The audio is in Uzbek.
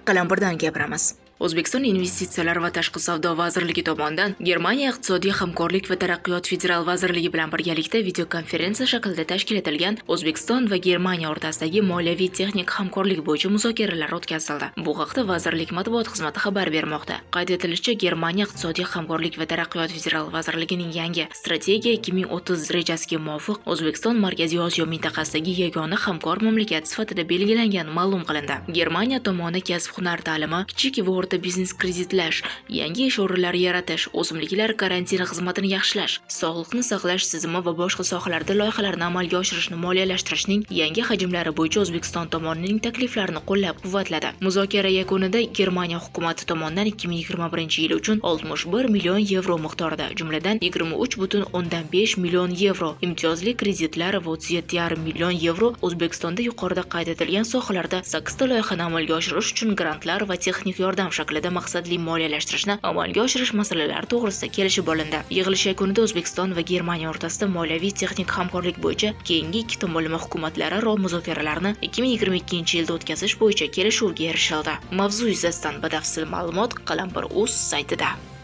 Qalampirdan gapiramiz. O'zbekiston Investitsiyalar va tashqi savdo vazirligi tomonidan Germaniya iqtisodiy hamkorlik va taraqqiyot federal vazirligi bilan birgalikda videokonferensiya shaklida tashkil etilgan O'zbekiston va Germaniya o'rtasidagi moliyaviy texnik hamkorlik bo'yicha muzokaralar o'tkazildi. Bu haqda vazirlik matbuot xizmati xabar bermoqda. Qayd etilishicha, Germaniya iqtisodiy hamkorlik va taraqqiyot federal vazirligining yangi strategiya 2030 rejasiga muvofiq O'zbekiston Markaziy Osiyo mintaqasidagi yagona hamkor mamlakat sifatida belgilangani ma'lum qilindi. Germaniya tomoni kasb-hunar ta'limi, kichik va o'rta biznes kreditlash, yangi ish o'rinlari yaratish, o'simliklar karantini xizmatini yaxshilash, sog'liqni saqlash tizimi va boshqa sohalarda loyihalarni amalga oshirishni moliyalashtirishning yangi hajmlari bo'yicha O'zbekiston tomonining takliflarini qo'llab-quvvatladi. Muzokara yakunida Germaniya hukumati tomonidan 2021 yil uchun 61 million yevro miqdorida, jumladan 23,5 million yevro imtiyozli kreditlar va 37,5 million yevro O'zbekistonda yuqorida qayd etilgan sohalarda 8 ta loyihani amalga oshirish uchun grantlar va texnik yordam shaklida maqsadli moliyalashtirishni amalga oshirish masalalari to'g'risida kelishib olindi. Yig'ilish yakunida O'zbekiston va Germaniya o'rtasida moliyaviy texnik hamkorlik bo'yicha keyingi ikki tomonlama hukumatlararo muzokaralarni 2022 yilda o'tkazish bo'yicha kelishuvga erishildi. Mavzu yuzasidan batafsil ma'lumot Qalampir.uz saytida.